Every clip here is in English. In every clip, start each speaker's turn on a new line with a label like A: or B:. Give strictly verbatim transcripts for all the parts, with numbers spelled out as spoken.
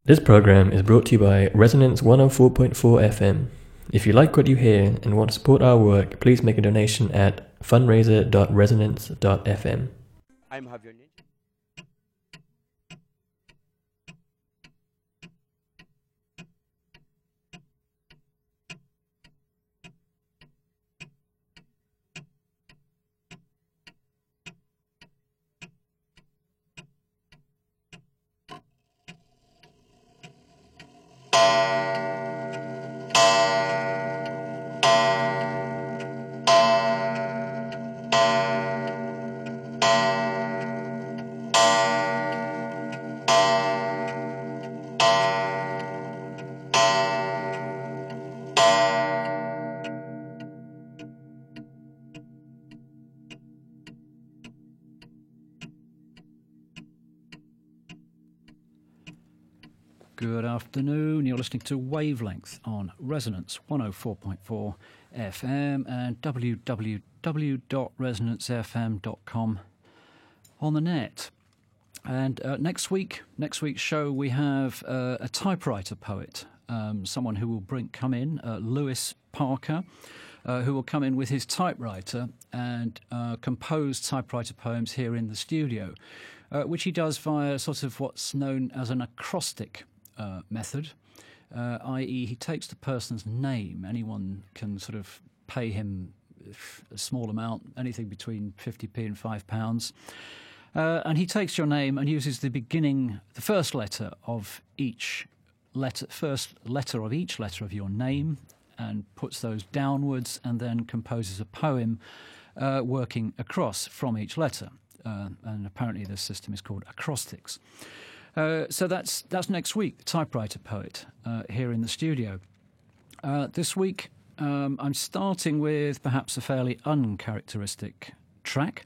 A: This program is brought to you by Resonance one oh four point four F M. If you like what you hear and want to support our work, please make a donation at fundraiser dot resonance dot f m.
B: I'm Javier Ninja.
C: Good afternoon. You're listening to Wavelength on Resonance one oh four point four F M and w w w dot resonance f m dot com on the net. And uh, next week, next week's show, we have uh, a typewriter poet, um, someone who will bring come in, uh, Lewis Parker, uh, who will come in with his typewriter and uh, compose typewriter poems here in the studio, uh, which he does via sort of what's known as an acrostic Uh, method, uh, that is he takes the person's name. Anyone can sort of pay him a small amount, anything between fifty p and five pounds. Uh, and he takes your name and uses the beginning, the first letter of each letter, first letter of each letter of your name, and puts those downwards, and then composes a poem uh, working across from each letter. Uh, and apparently this system is called acrostics. Uh, so that's that's next week, the typewriter poet, uh, here in the studio. Uh, this week, um, I'm starting with perhaps a fairly uncharacteristic track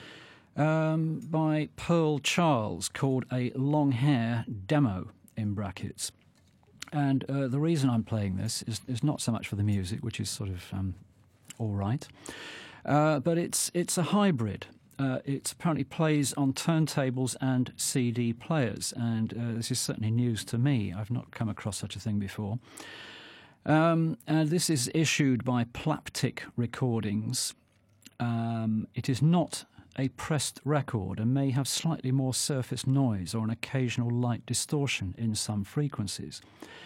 C: um, by Pearl Charles called A Long Hair Demo, in brackets. And uh, the reason I'm playing this is, is not so much for the music, which is sort of um, all right, uh, but it's it's a hybrid. Uh, it apparently plays on turntables and C D players, and uh, this is certainly news to me. I've not come across such a thing before. Um, and this is issued by Plaptic Recordings. Um, it is not a pressed record and may have slightly more surface noise or an occasional light distortion in some frequencies,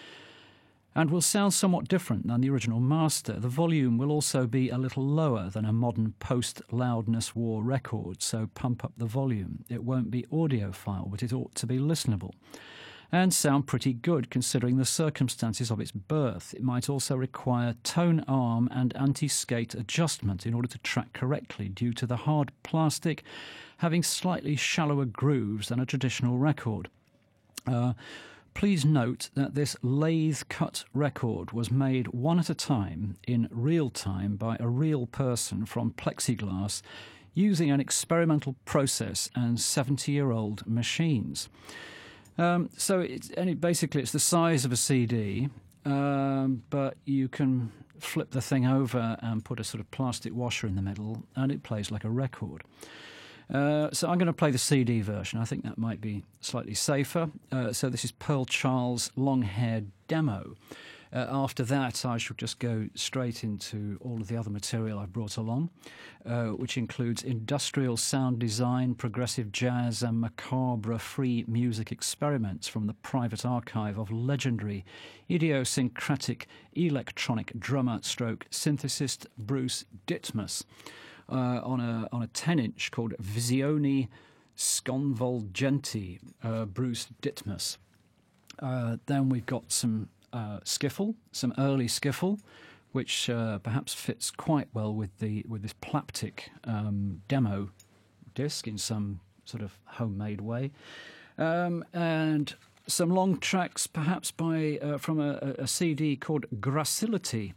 C: and will sound somewhat different than the original master. The volume will also be a little lower than a modern post-loudness war record, so pump up the volume. It won't be audiophile, but it ought to be listenable and sound pretty good considering the circumstances of its birth. It might also require tone arm and anti-skate adjustment in order to track correctly due to the hard plastic having slightly shallower grooves than a traditional record. Uh, Please note that this lathe-cut record was made one at a time, in real time, by a real person from plexiglass, using an experimental process and seventy-year-old machines. Um, so it's, and it, basically it's the size of a C D, um, but you can flip the thing over and put a sort of plastic washer in the middle, and it plays like a record. Uh, so I'm going to play the C D version. I think that might be slightly safer. Uh, so this is Pearl Charles' Long Hair Demo. Uh, after that, I shall just go straight into all of the other material I've brought along, uh, which includes industrial sound design, progressive jazz, and macabre free music experiments from the private archive of legendary idiosyncratic electronic drummer stroke synthesist Bruce Ditmas. Uh, on a on a ten-inch called Visioni Sconvolgenti, uh, Bruce Ditmas. Uh, then we've got some uh, skiffle, some early skiffle, which uh, perhaps fits quite well with the with this Plaptic um, demo disc in some sort of homemade way, um, and some long tracks, perhaps by uh, from a, a C D called Gracility,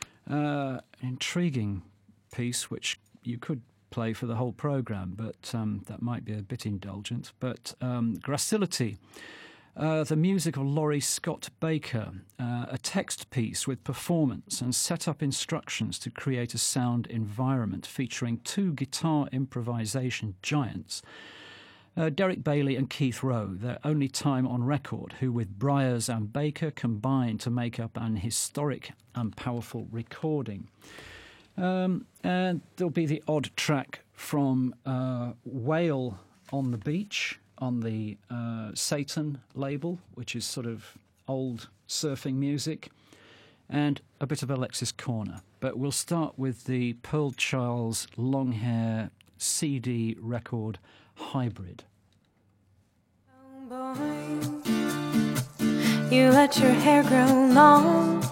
C: uh, intriguing piece which you could play for the whole programme, but um, that might be a bit indulgent. But um, Gracility, uh, the music of Laurie Scott Baker, uh, a text piece with performance and set-up instructions to create a sound environment featuring two guitar improvisation giants Uh, Derek Bailey and Keith Rowe, their only time on record, who with Bryars and Baker combined to make up an historic and powerful recording. Um, and there'll be the odd track from uh, Whale on the Beach on the uh, Satan label, which is sort of old surfing music, and a bit of Alexis Corner. But we'll start with the Pearl Charles long hair C D record Hybrid.
B: Oh boy, you let your hair grow long.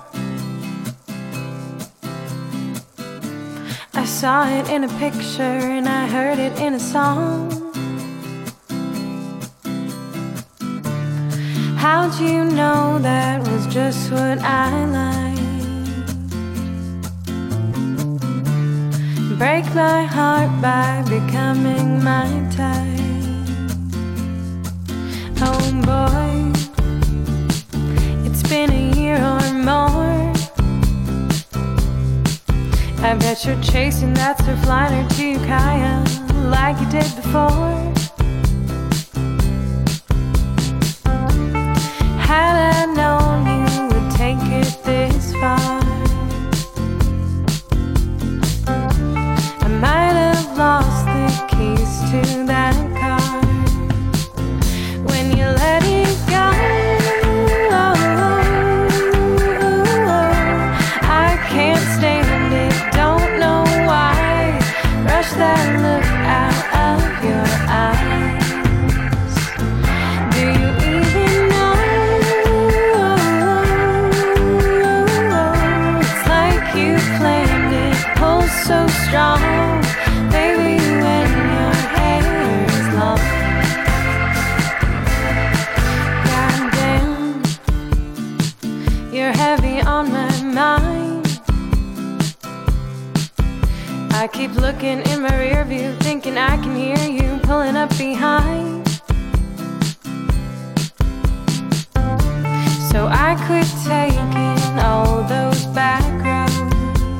B: I saw it in a picture and I heard it in a song. How'd you know that was just what I like? Break my heart by becoming my type. Oh boy, it's been a year or more. I bet you're chasing that surfliner to Ukiah like you did before. Had I known you would take it this far, I might have lost the keys to that car. When you let it go, I can't stand it, don't know why. Brush that look out of your eyes. Do you even know? It's like you planned it, pull so strong, baby, when your hair is long. Goddamn, you're heavy on my mind. I keep looking in my rear view, thinking I can hear you pulling up behind. So I quit taking all those back roads,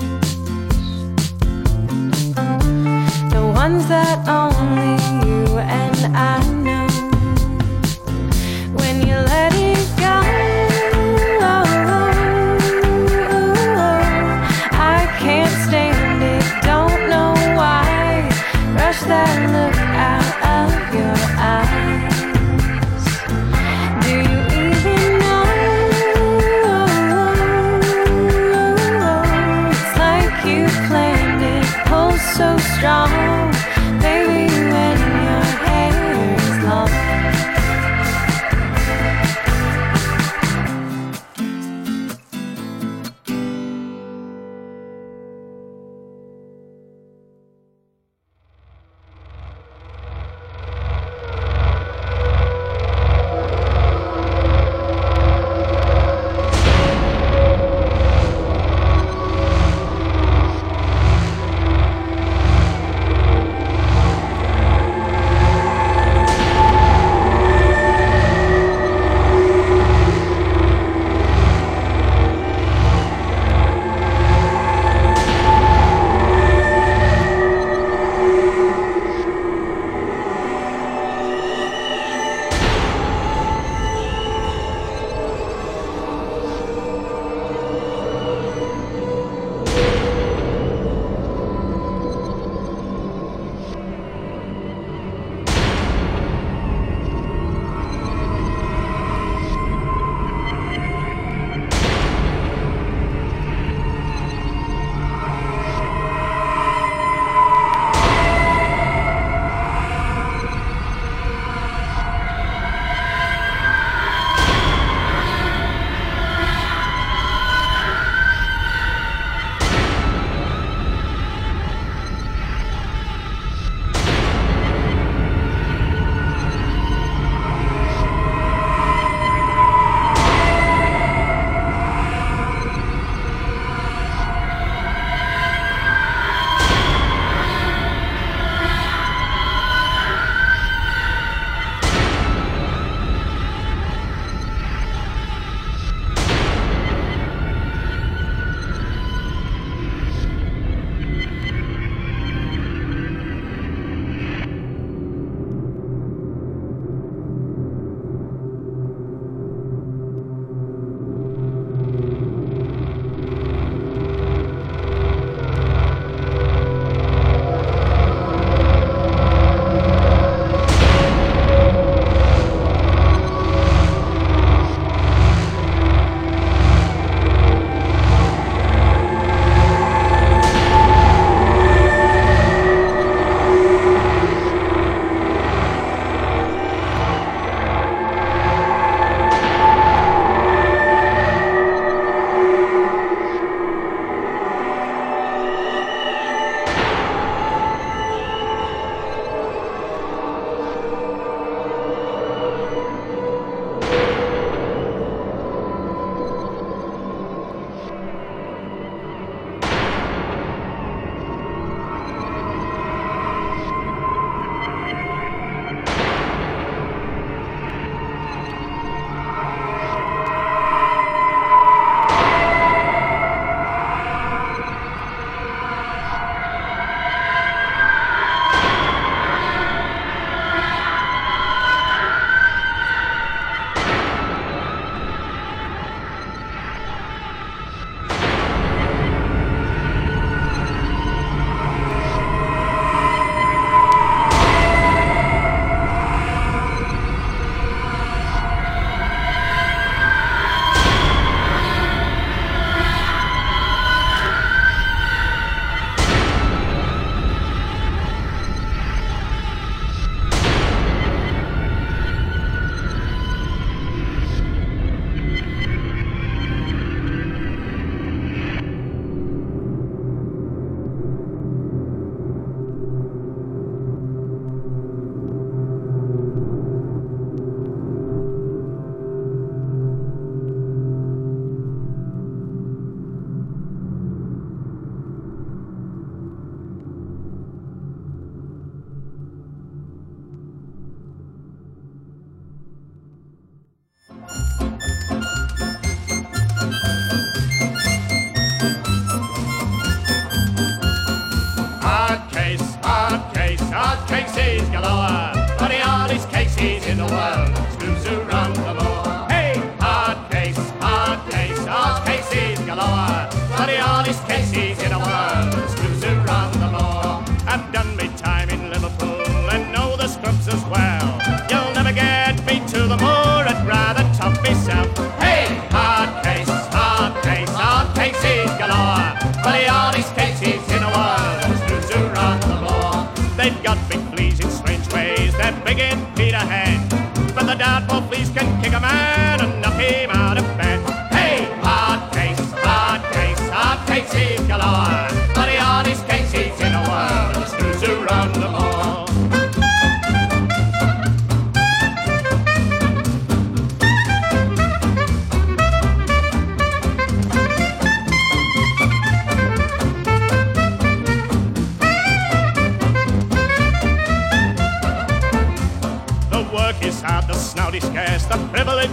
B: the ones that only you and I know. When you let it go, I can't stand it, don't know why. Brush that look out of your eyes.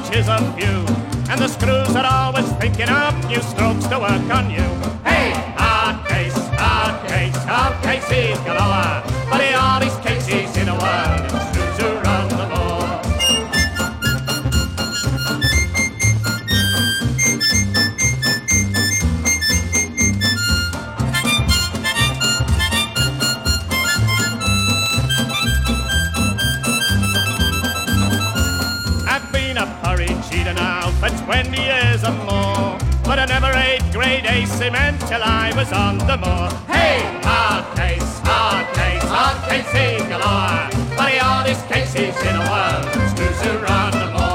D: gauges of view, and the screws are always thinking of new strokes to work on you. Hey, hard case, hard case, hard cases galore, but he all these cases in a world, it's screws who run the moor. Now for twenty years or more, but I never ate grade A cement till I was on the moor. Hey, hard case, hard case, hard cases galore, but all these cases in a world, screws who run the moor.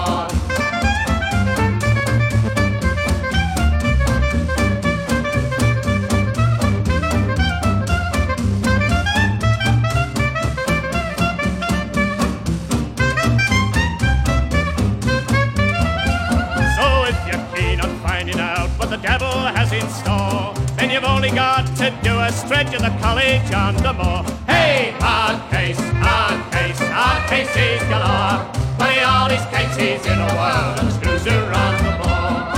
D: The devil has in store, then you've only got to do a stretch of the college on the moor. Hey, hard case, hard case, hard cases galore, but all these cases in the world, and the screws who run the moor.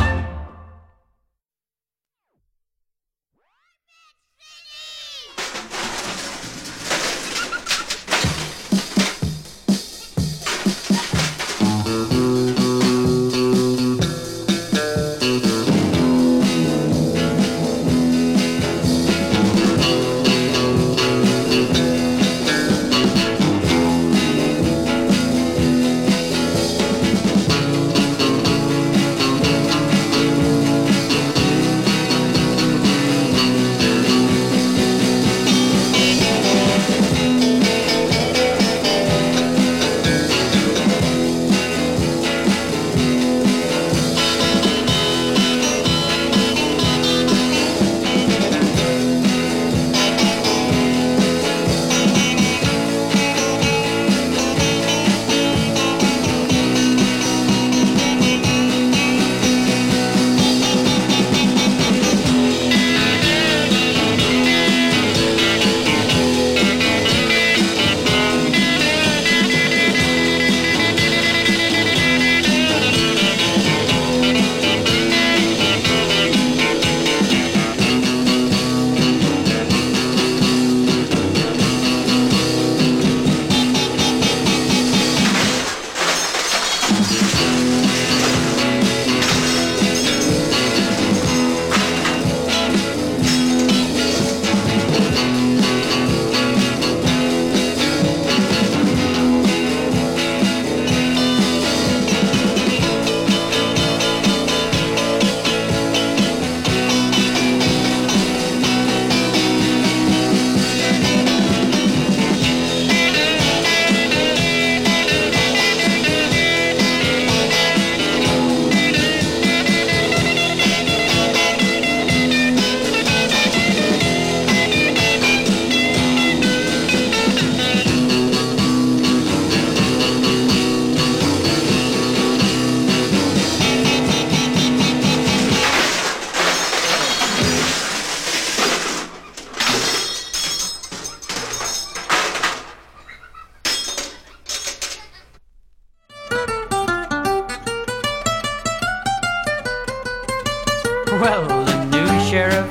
E: Well, the new sheriff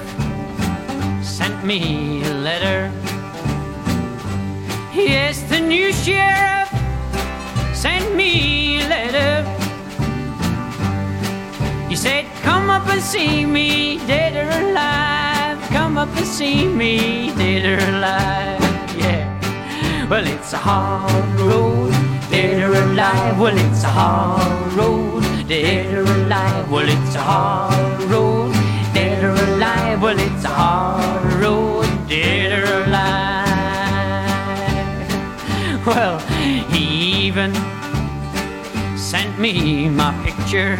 E: sent me a letter. Yes, the new sheriff sent me a letter. He said, come up and see me, dead or alive. Come up and see me, dead or alive. Yeah. Well, it's a hard road, dead or alive. Well, it's a hard road, dead or alive. Well, it's a hard road, dead or alive. Well, it's a hard road, dead or alive. Well, he even sent me my picture,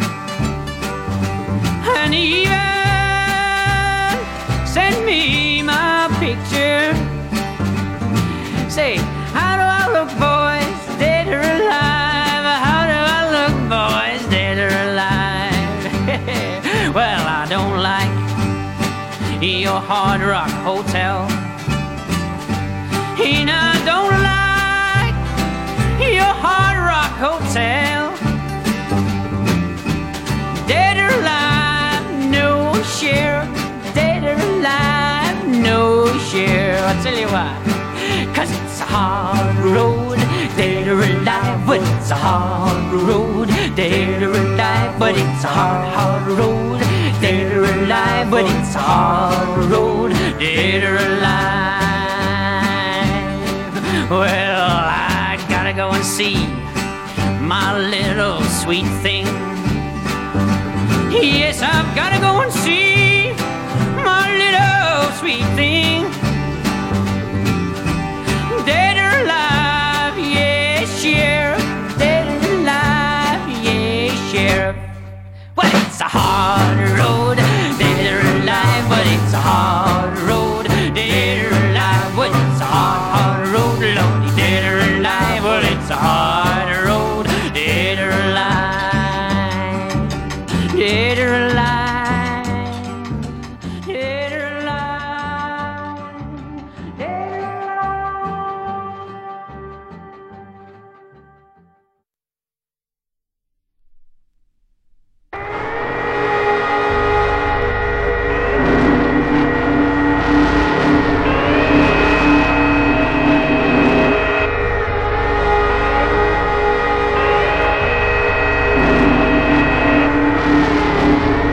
E: and he even sent me my picture. Say, how do I look, boys, dead or alive? How do I look, boys, dead or alive? Well, I don't like your Hard Rock Hotel, and I don't like your Hard Rock Hotel. I'll tell you why. Cause it's a hard road, dead or alive, but it's a hard road, dead or alive, but it's a hard, hard road, dead or alive, but it's a hard road, dead or alive. Well, I gotta go and see my little sweet thing. Yes, I've gotta go and see my little sweet thing. Dead or alive, yes, sheriff. Dead or alive, yes, sheriff. Well, it's a hard road, dead or alive, but it's a hard road, dead or alive, but it's a hard, hard road, Lordy. Dead or alive, but it's a hard road, dead or alive, dead or alive, dead or alive, dead or alive.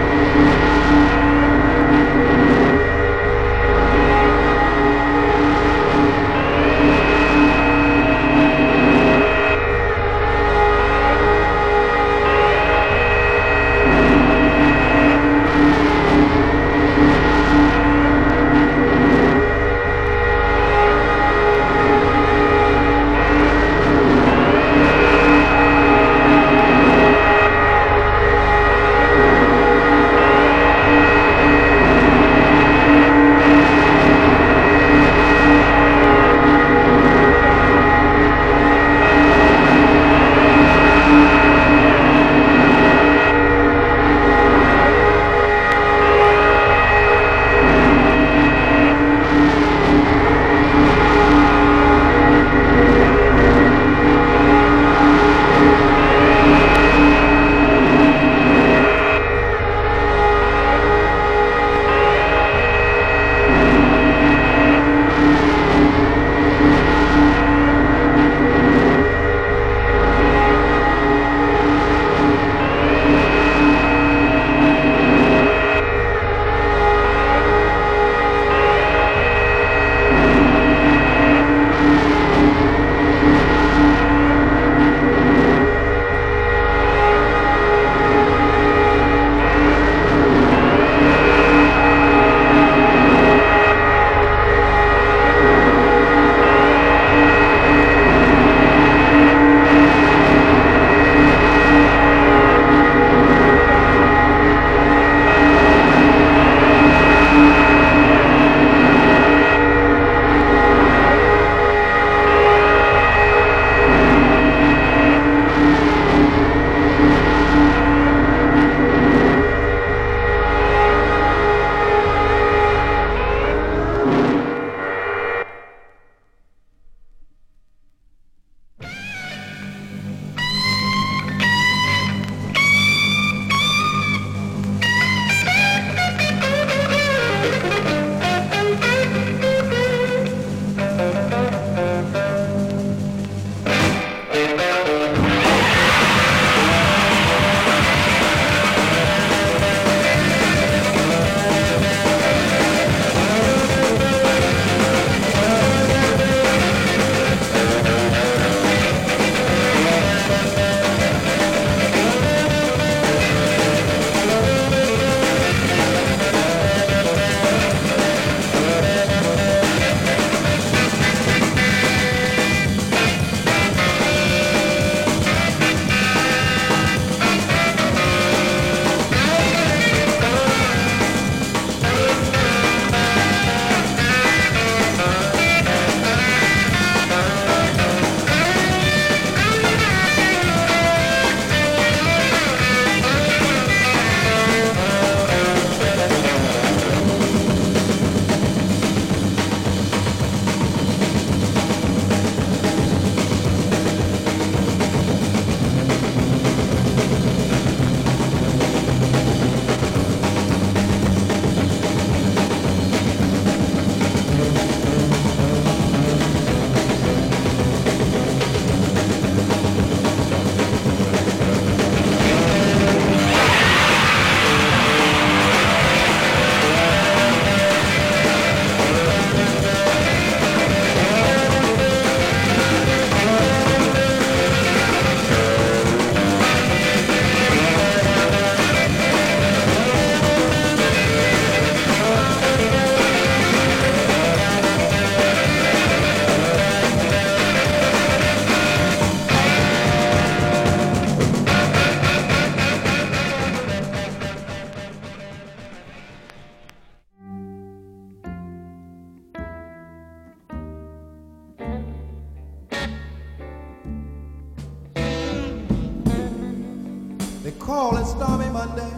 F: call it Stormy Monday.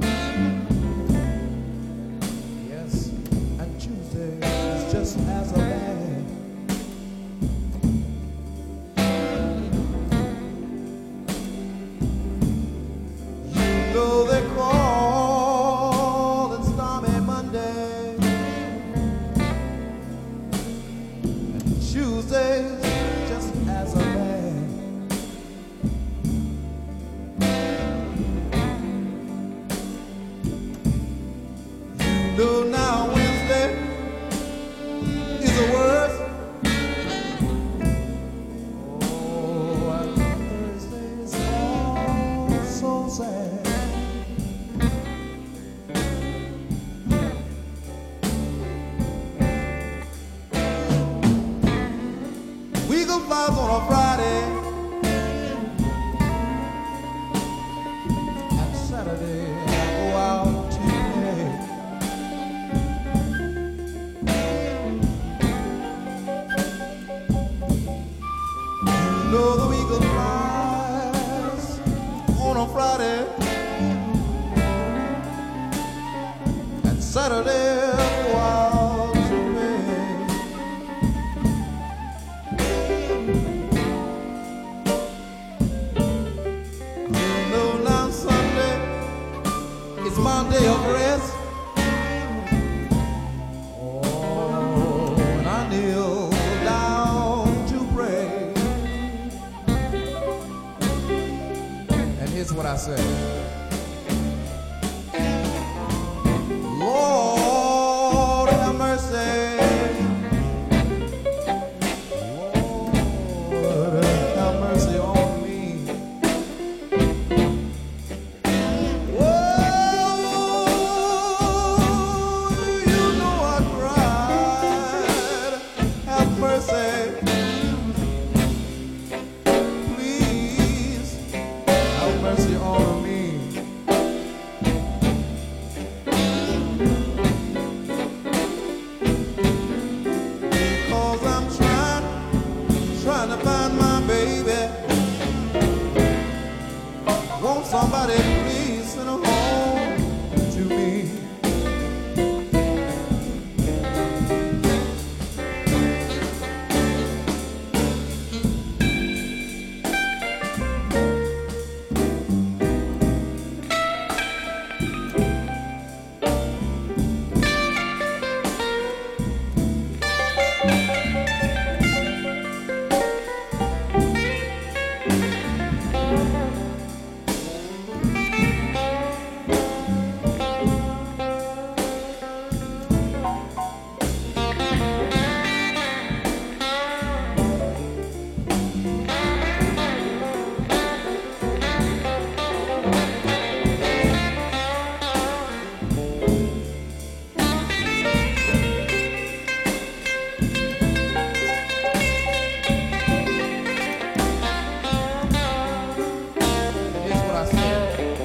F: Yes, and Tuesday is just as a bad. You know they call it Stormy Monday, and Tuesday's just as a bad. No, now Wednesday is the worst. Oh, and Thursday is all so sad. Weekend flies on a Friday, and Saturday I go out to play. You know the eagle flies on a Friday, and Saturday I go out to play. You know now Sunday is my day of rest. Oh, and I kneel down to pray. And here's what I say. Lord have mercy. Lord have mercy on me. Whoa, you know I cried. Have mercy. Please have mercy on me. Cause I'm trying, trying to find my baby. Won't somebody please send her home to me? Here's what I said.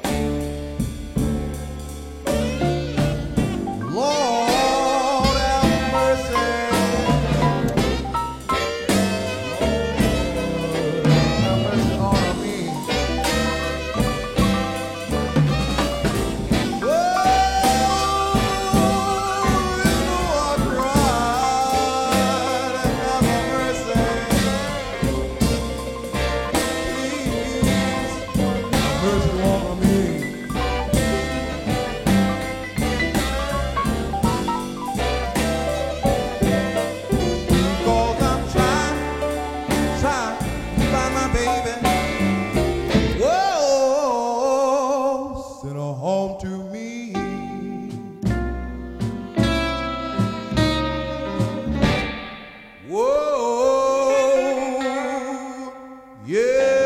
F: Lord have mercy. Lord have mercy on me. Whoa, you know I cried. Have mercy. Please have mercy on me. Cause I'm trying, trying to find my baby. Whoa, send her home to me. Whoa, yeah.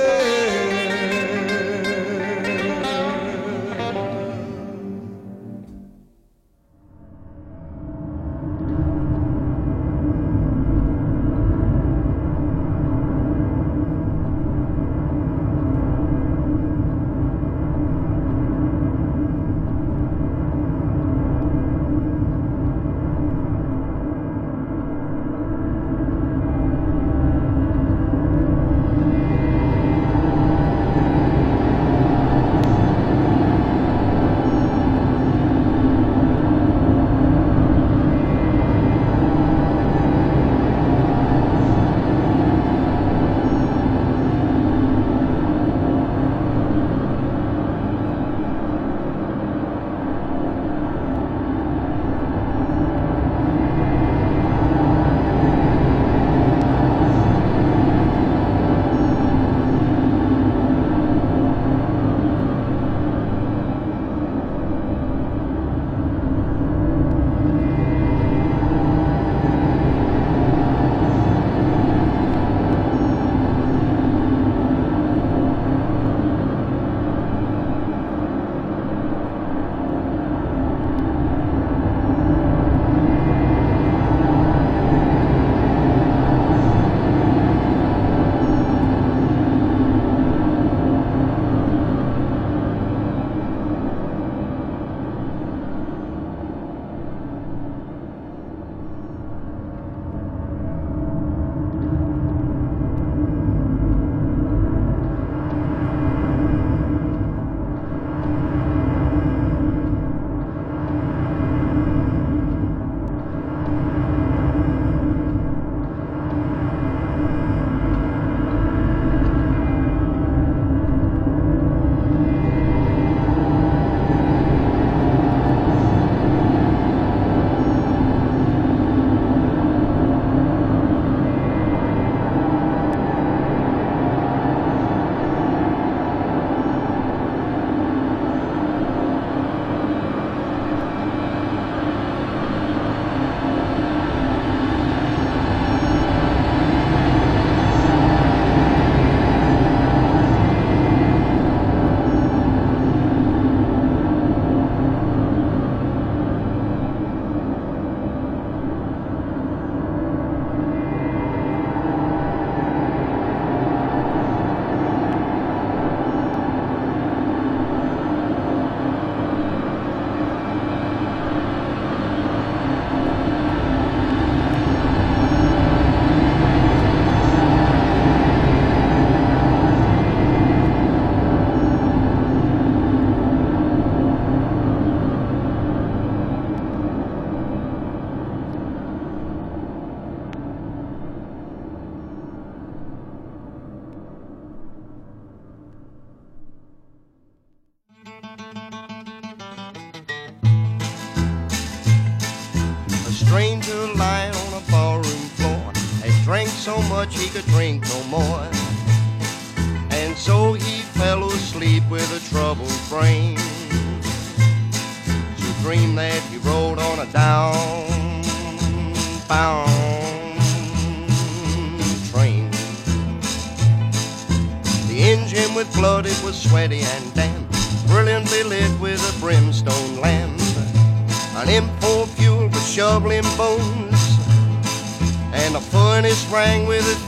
G: stranger lying on a barroom floor had drank so much he could drink no more. And so he fell asleep with a troubled brain, to dream that he rode on a down-bound train. The engine with blood, it was sweaty and damp, brilliantly lit with a brimstone lamp. An import fuel with shoveling bones, and a furnace rang with a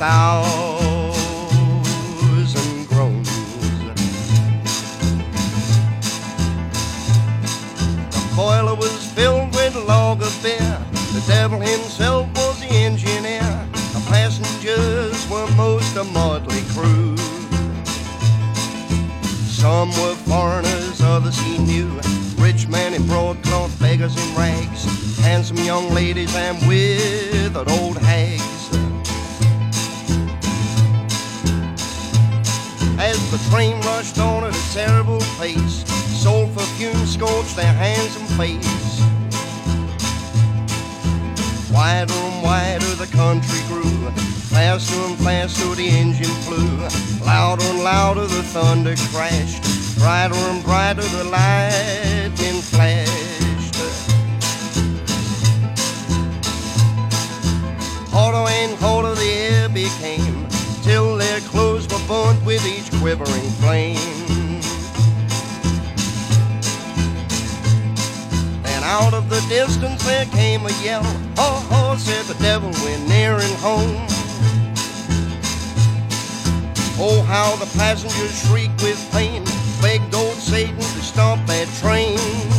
G: thousand groans. The boiler was filled with lager beer, the devil himself was the engineer, the passengers were most a motley crew. Some were foreigners, others he knew, rich men in broadcloth, beggars in rags, handsome young ladies and withered old hags. As the train rushed on at a terrible pace, sulphur fumes scorched their hands and face. Wider and wider the country grew, faster and faster the engine flew, louder and louder the thunder crashed, brighter and brighter the lightning flashed. Hotter and hotter the air became, till their clothes were burnt with each quivering flame. And out of the distance there came a yell, "Ho, ho," said the devil, "we're nearing home." Oh, how the passengers shrieked with pain, begged old Satan to stop that train.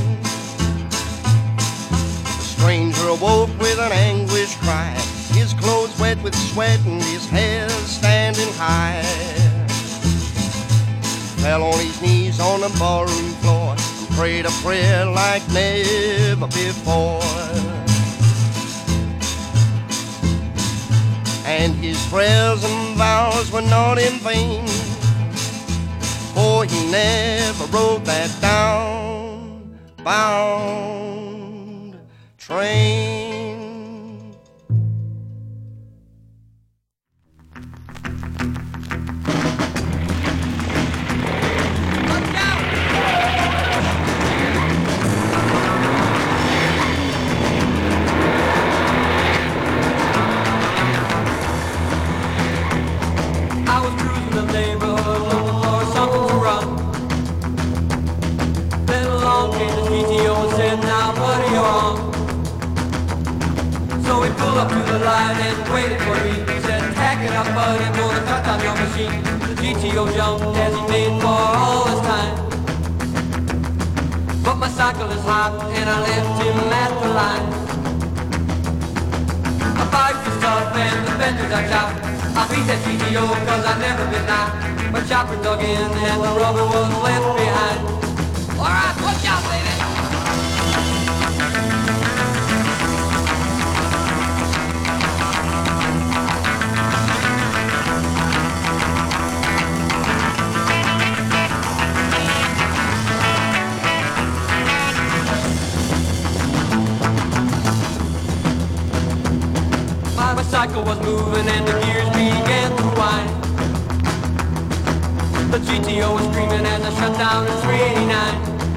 G: The stranger awoke with an anguished cry, his clothes wet with sweat and his hair standing high. Fell on his knees on the barroom floor and prayed a prayer like never before. And his prayers and vows were not in vain, for he never rode that down-bound train.
E: I was cruising the neighborhood looking for something to run. Then along came the G T O and said, "Now buddy, you're on." So we pulled up to the line and waited for me. He said, "Tack it up buddy, I'm gonna cut down your machine." The G T O jumped as he made for all his time, but my cycle is hot and I left him at the line. My bike is tough and the fenders are chopped. I beat that G T O cause I've never been knocked. My chopper dug in and the rubber was left behind. Alright, watch out, baby! My cycle was moving and the gears began to whine. The G T O was screaming as I shut down the three eighty-nine.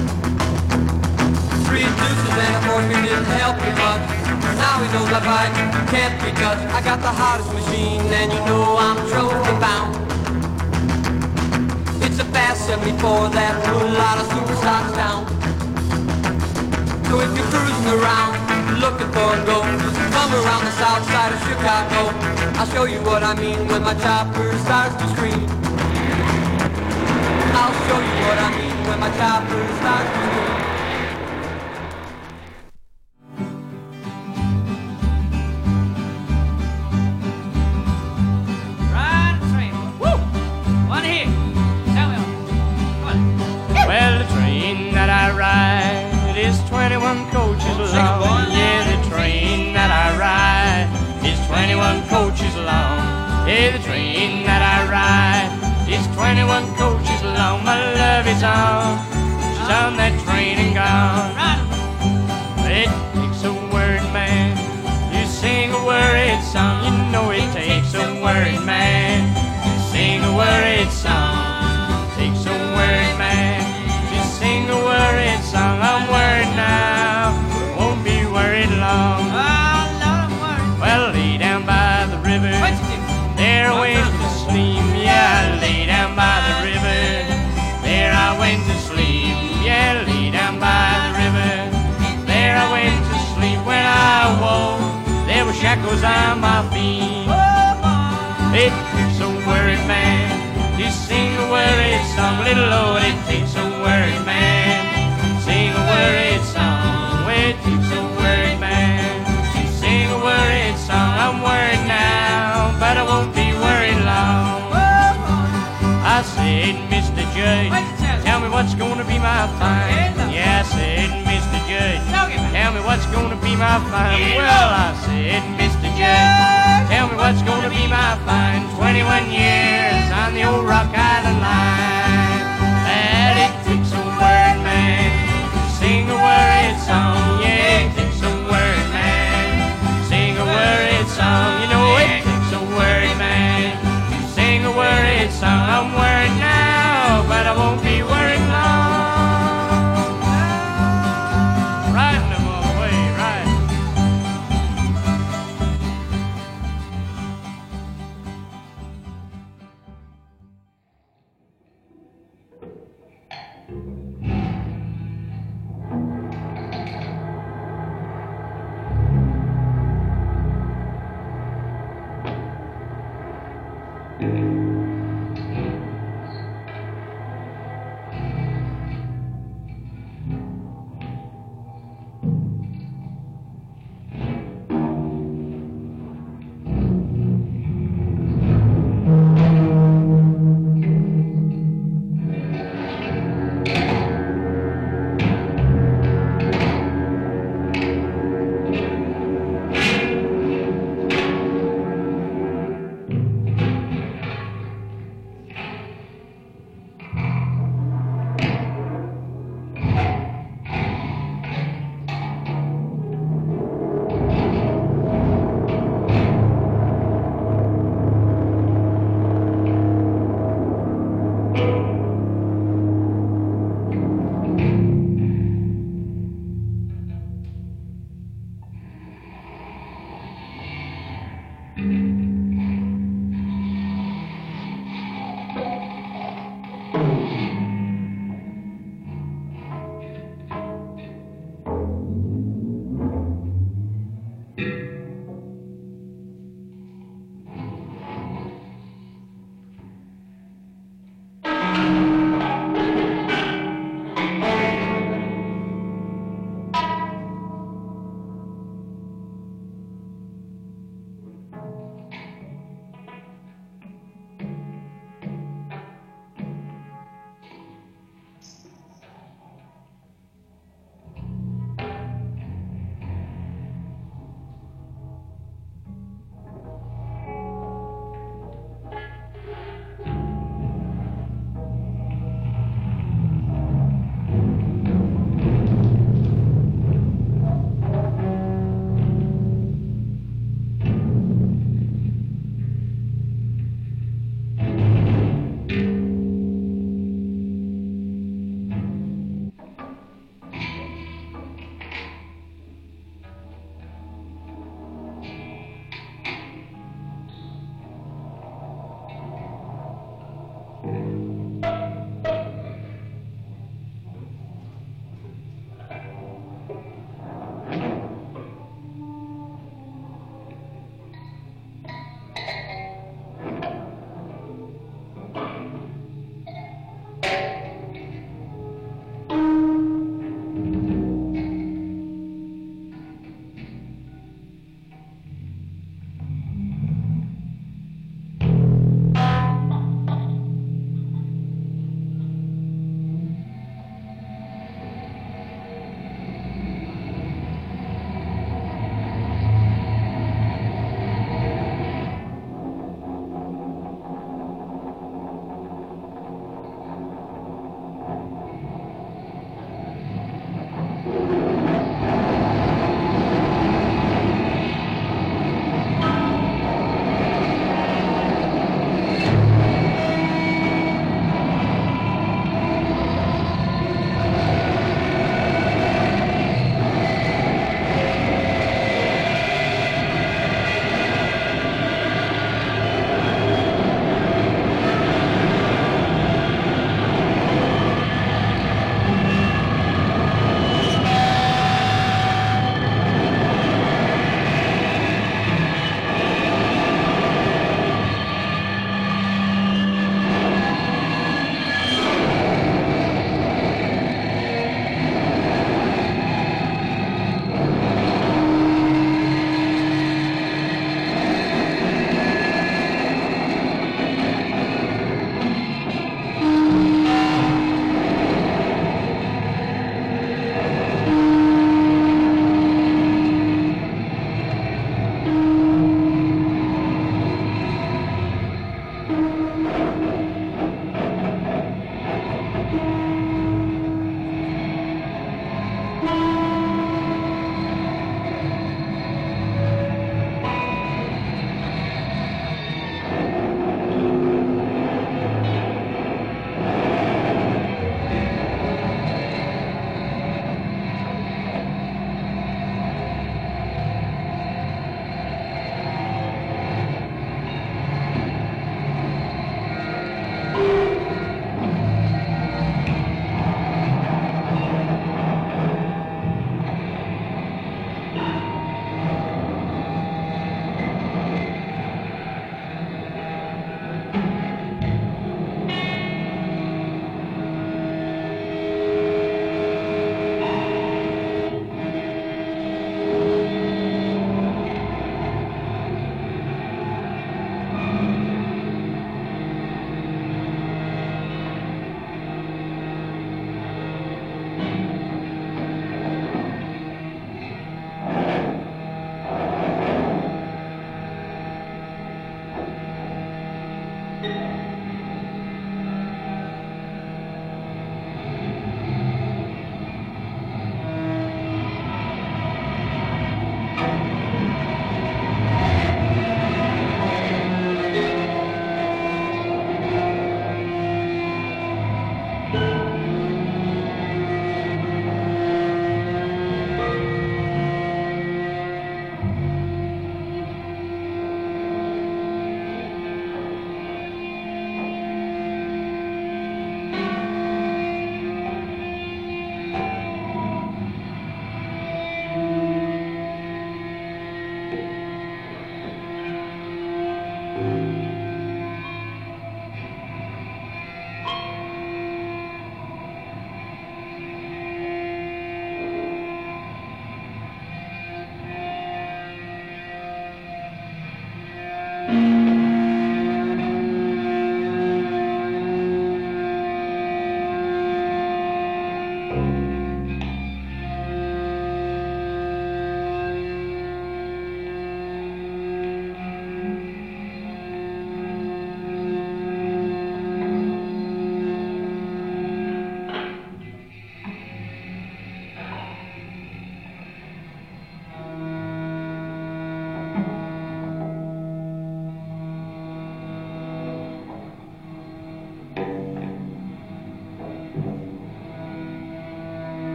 E: Three deuces and a four speed didn't help me much. Now he knows my bike can't be touched. I got the hottest machine and you know I'm trophy bound. It's a fast seventy-four that put a lot of superstocks down. So if you're cruising around looking for a go, come around the south side of Chicago. I'll show you what I mean when my chopper starts to scream. I'll show you what I mean when my chopper starts to scream. Ride the train. Woo! Wanna hear? Tell me all. Come on.
D: Well, the train that I ride is twenty-one coaches long. Yeah, the train that I ride is twenty-one coaches long. Yeah, the train that I ride is twenty-one coaches long. My love is on, she's on that train and gone. It takes a word man
E: worried man to sing a worried song. Takes a worried man to sing a worried song. I'm worried now, won't be worried long. Well, lay down by the river, there I went to sleep. Yeah, I lay down by the river, there I went to sleep. Yeah, lay down by the river, there I went to sleep. When I woke, there were shackles on my feet. It takes a worried man to sing a worried song. Little Lord, it takes a worried man to sing a worried song. It takes a worried man to sing a worried song. I'm worried now, but I won't be worried long. I said, Mister Judge, tell me what's gonna be my fine. Yeah, I said, Mister Judge, tell me what's gonna be my fine. Well, I said, Mister Judge, tell me what's gonna be my fine. Twenty-one years on the old Rock Island line. And it takes a worried man to sing a worried song. Yeah, it takes a worried man to sing a worried song. You know, it takes a worried man to sing a worried song. I'm worried now, but I won't be worried long. Riding them all the way, right.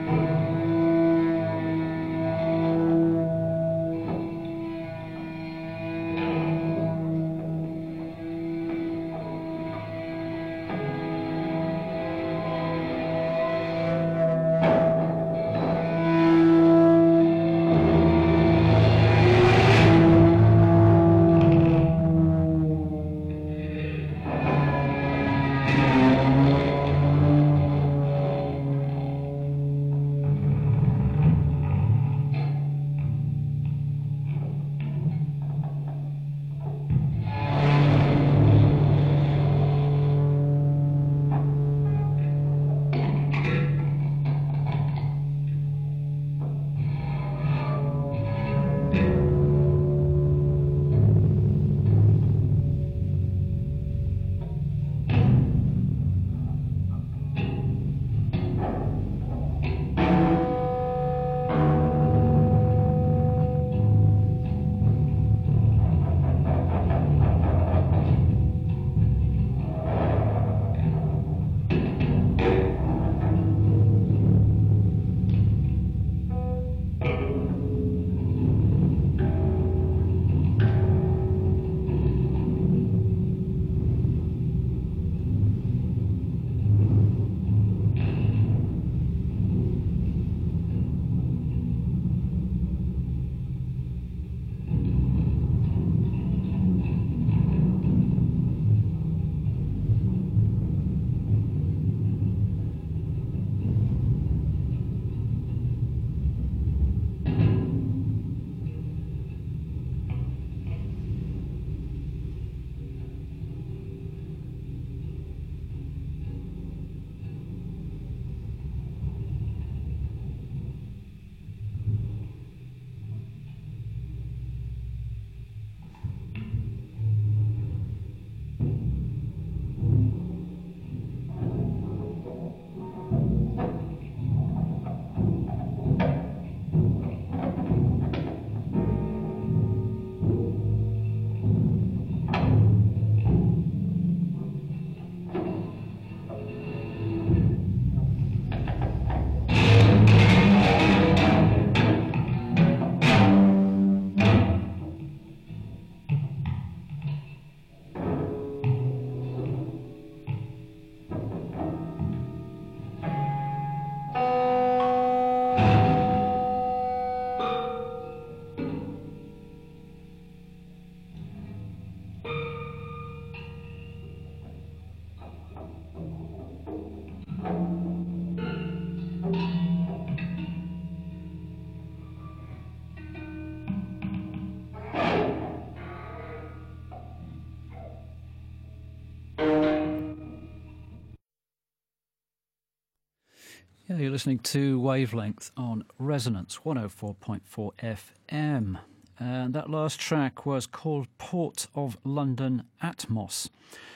C: Yeah, you're listening to Wavelength on Resonance one oh four point four F M. And that last track was called Port of London Atmos.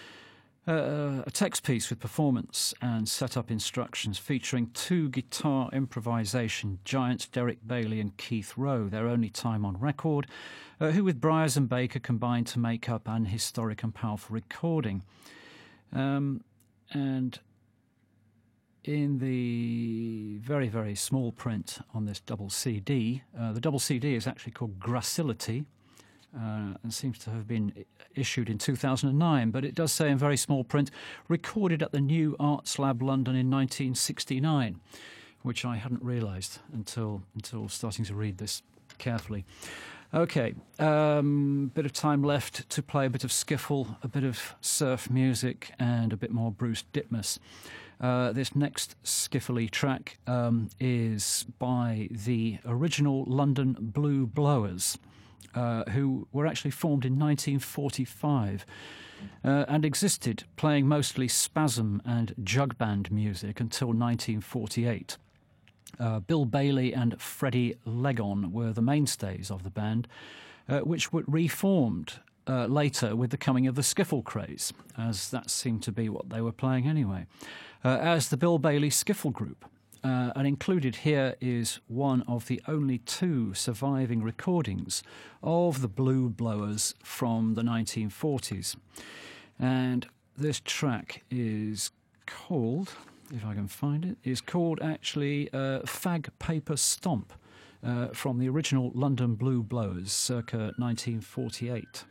C: Uh, a text piece with performance and setup instructions featuring two guitar improvisation giants, Derek Bailey and Keith Rowe, their only time on record, uh, who with Bryars and Baker combined to make up an historic and powerful recording. Um, and in the very, very small print on this double C D, uh, the double C D is actually called Gracility, Uh, and seems to have been issued in two thousand nine, but it does say in very small print, recorded at the New Arts Lab London in nineteen sixty-nine, which I hadn't realised until until starting to read this carefully. Okay, um, bit of time left to play a bit of skiffle, a bit of surf music, and a bit more Bruce Ditmas. Uh, this next skiffly track um, is by the original London Blue Blowers, Uh, who were actually formed in nineteen forty-five uh, and existed playing mostly spasm and jug band music until nineteen forty-eight. Uh, Bill Bailey and Freddie Legon were the mainstays of the band, uh, which were reformed uh, later with the coming of the skiffle craze, as that seemed to be what they were playing anyway, uh, as the Bill Bailey Skiffle Group. Uh, and included here is one of the only two surviving recordings of the Blue Blowers from the nineteen forties. And this track is called, if I can find it, is called actually uh, Fag Paper Stomp, uh, from the original London Blue Blowers, circa nineteen forty-eight.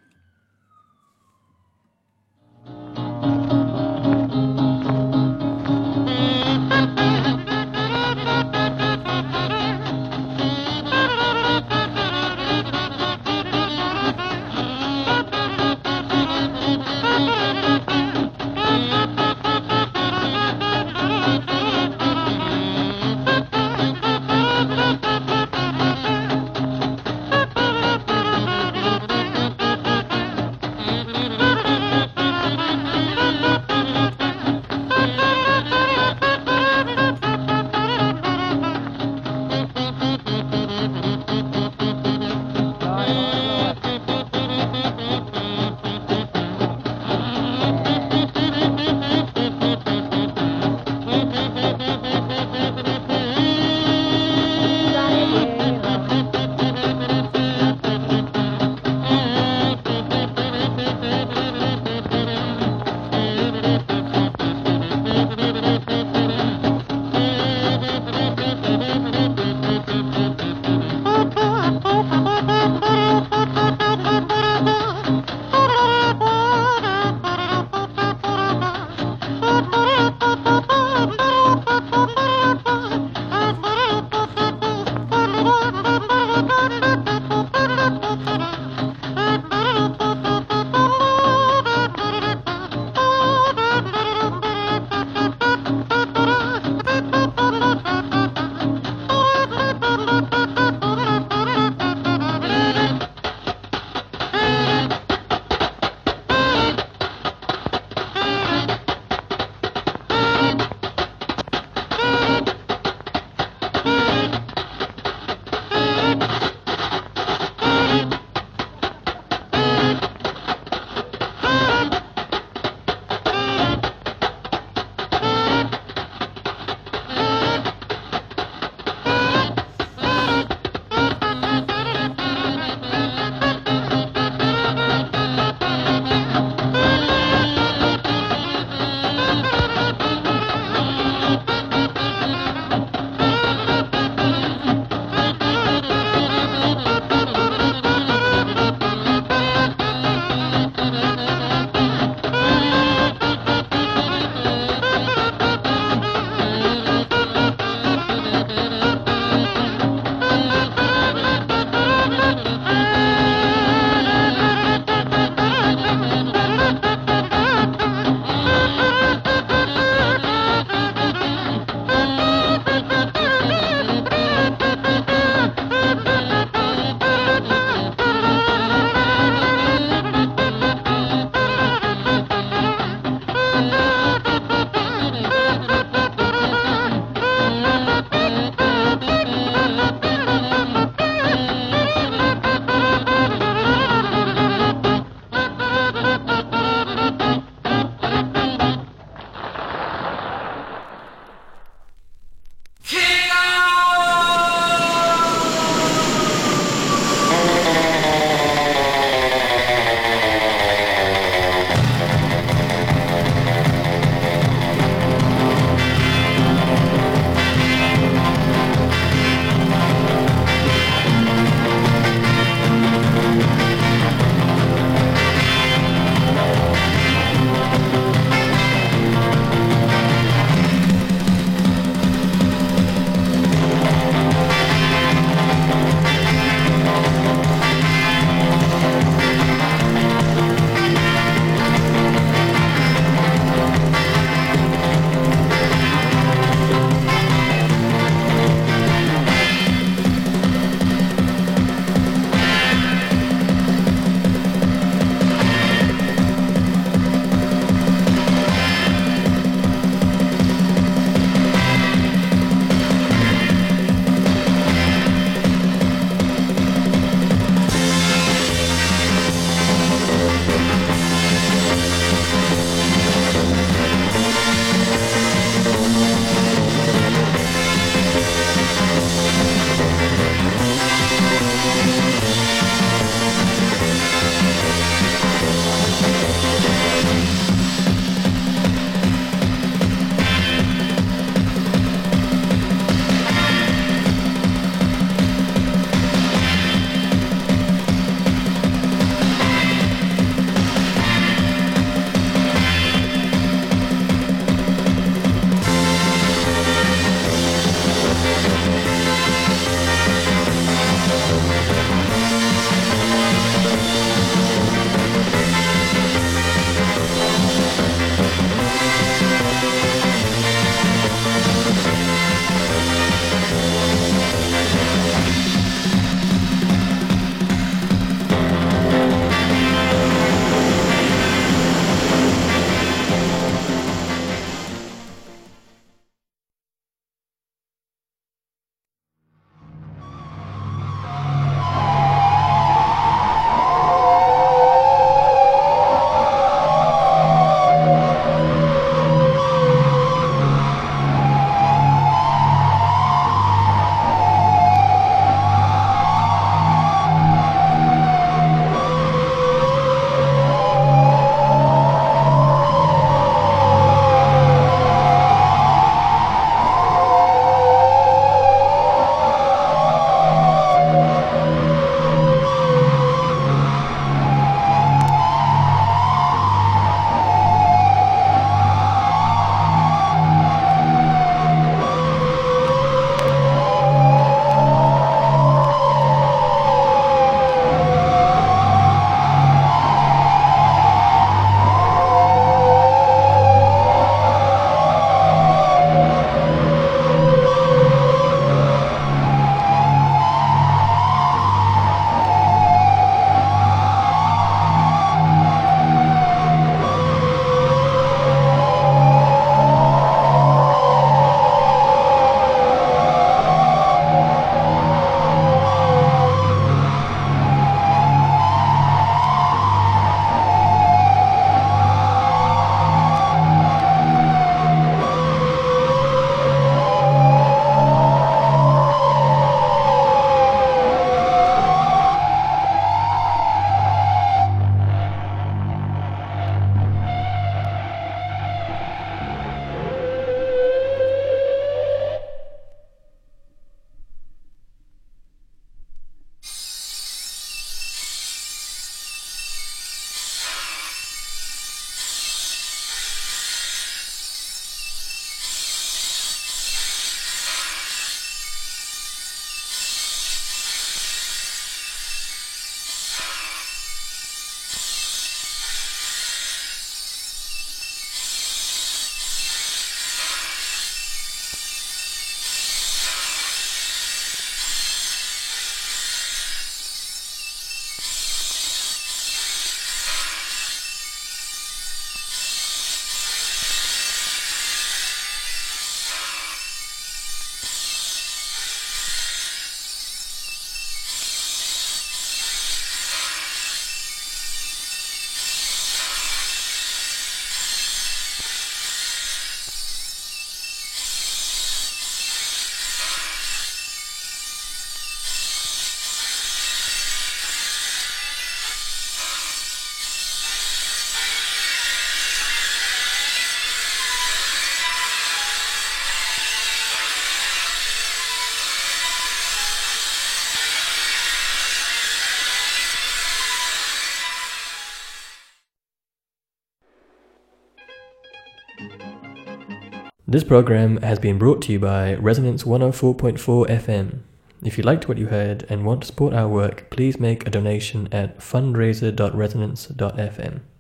A: This program has been brought to you by Resonance one oh four point four F M. If you liked what you heard and want to support our work, please make a donation at fundraiser dot resonance dot f m.